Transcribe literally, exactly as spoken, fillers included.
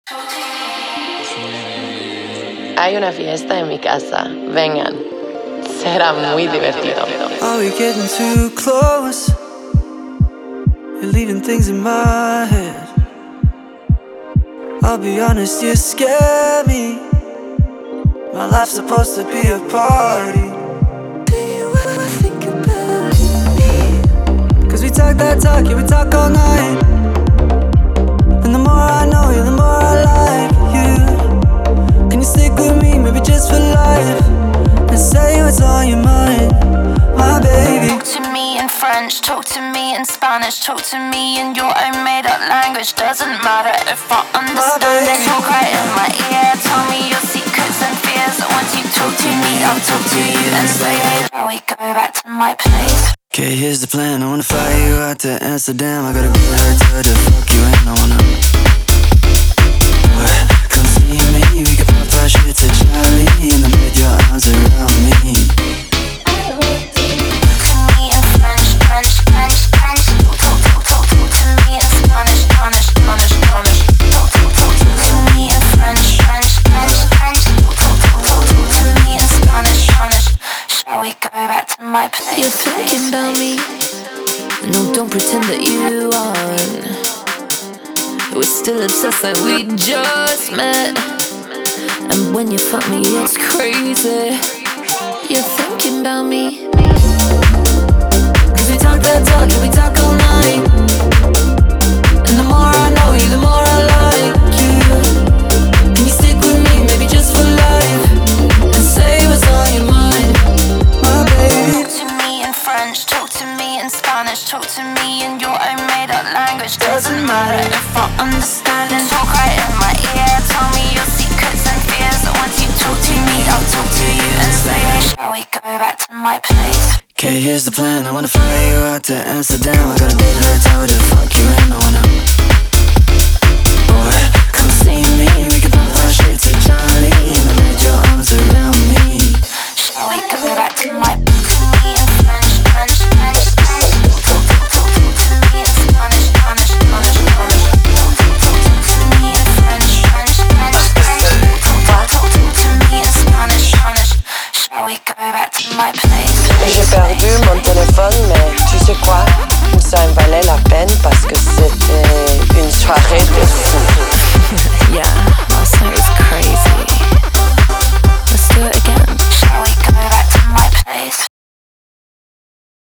Hay una fiesta en mi casa, vengan, será muy divertido. Are we getting too close? You're leaving things in my head. I'll be honest, you scare me. My life's supposed to be a party. Do you ever think about me? Cause we talk that talk, yeah, we talk all night. And the more I know you, the more I like you. Can you stick with me, maybe just for life? And say what's on your mind, my baby. Talk to me in French, talk to me in Spanish, talk to me in your own made-up language. Doesn't matter if I understand it. Talk right in my ear, tell me your secrets and fears. Once you talk to me, I'll talk to you and say, hey, shall we go back to my place? Okay, here's the plan. I wanna fly you out to Amsterdam. I gotta be her to fuck you and I wanna come see me. We can pop our shit to Charlie and then put your arms around me. You're thinking about me. No, don't pretend that you aren't. We're still obsessed like we just met. And when you fuck me, it's crazy. You're thinking about me. Cause we talk that talk, yeah, we talk all night. And the more I know you, the more I like you. Can you stick with me, maybe just for life? And say what's on your mind, my baby. Talk to me in French, talk to me in Spanish, talk to me in your own made-up language. Doesn't matter if I understand it. Talk right in my ear, tell me your secrets and fears. Once you talk to me, I'll talk to you and say, hey, shall we go back to my place? Okay, here's the plan. I wanna fly you out to Amsterdam. I gotta be her toe to fuck you and I wanna boy, come see me. We can pop our shit to Charlie and then put your arms around me. Shall we go back to my place? French, French, French, French. Talk to me in Spanish, Spanish, Spanish, Spanish. Talk to me in French, French, French, French. Talk to me in Spanish, Spanish. Shall we go back to my place? J'ai perdu mon téléphone, mais tu sais quoi? Ça en valait la peine parce que c'était une soirée de fou. Yeah, last night was crazy.